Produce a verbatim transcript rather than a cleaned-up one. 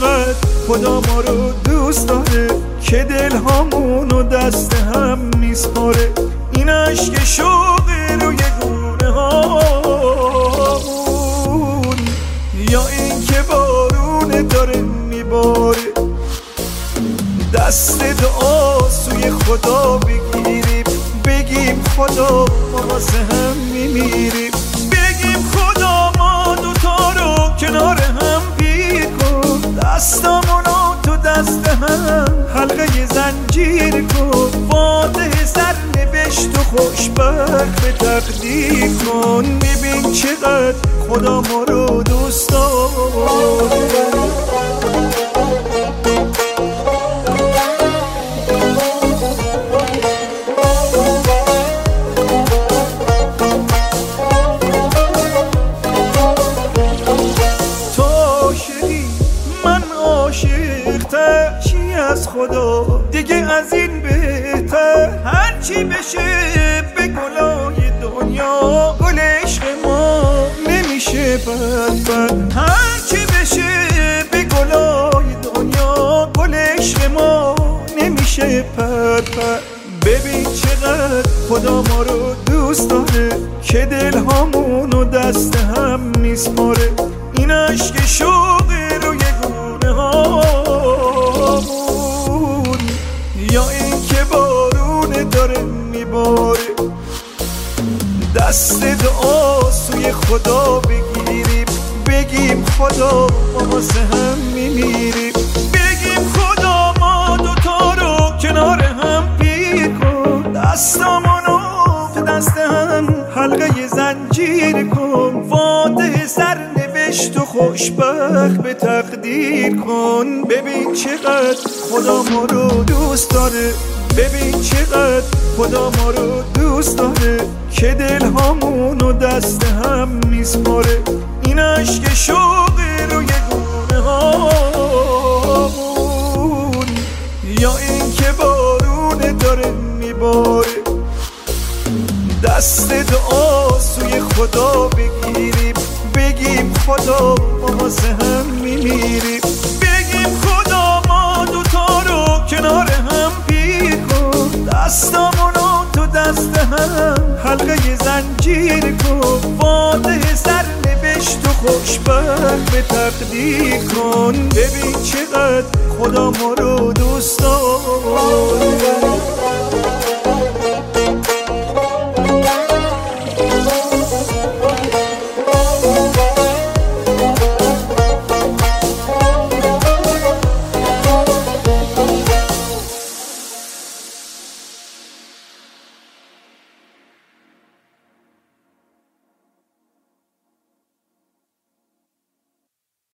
چقدر خدا ما رو دوست داره که دل هامونو دست هم میسپاره. این عشق شوقه روی گونه هامون یا این که بارونه داره میباره. دست دعا سوی خدا بگیریم، بگیم خدا ما واسه هم میمیریم. بگیم خدا ما دوتا رو کنار هم پیر کن، دستامونو تو دست هم حلقه زنجیر کن. فاتح سر نوشت و خوشبخت به تقدیر کن. ببین چقدر خدا ما رو دوست داره. چی از خدا دیگه از این بهتر، هرچی بشه به گلای دنیا گل عشق ما نمیشه بد بد. هرچی بشه به گلای دنیا گل عشق ما نمیشه بد بد. ببین چقدر خدا ما رو دوست داره که دل هامونو دست هم میسپاره. این عشق شوقه روی گونه هامون یا این که بارونه داره میباره. دست دعا سوی خدا بگیریم، بگیم خدا ما واسه هم میمیریم. بگیم خدا ما دوتا رو کنار هم پیر کن، دستامونو تو دست هم حلقه زنجیر کن. فاتح سر نوشت و خوشبخت به تقدیر کن. ببین چقدر خدا ما رو دوست داره، ببین چقدر خدا ما رو دوست داره که دل هامونو دست هم میسپاره. این عشق شوقه روی گونه هامون یا این که بارونه داره میباره. دست دعا سوی خدا بگیریم، بگیم خدا ما واسه هم میمیریم. بگیم خدا ما دوتا رو کنار هم پیر کن، دستامونو تو دست هم حلقه زنجیر کن. فاتح سر نوشت و خوشبخت به تقدیر کن. ببین چقدر خدا ما رو دوست داره.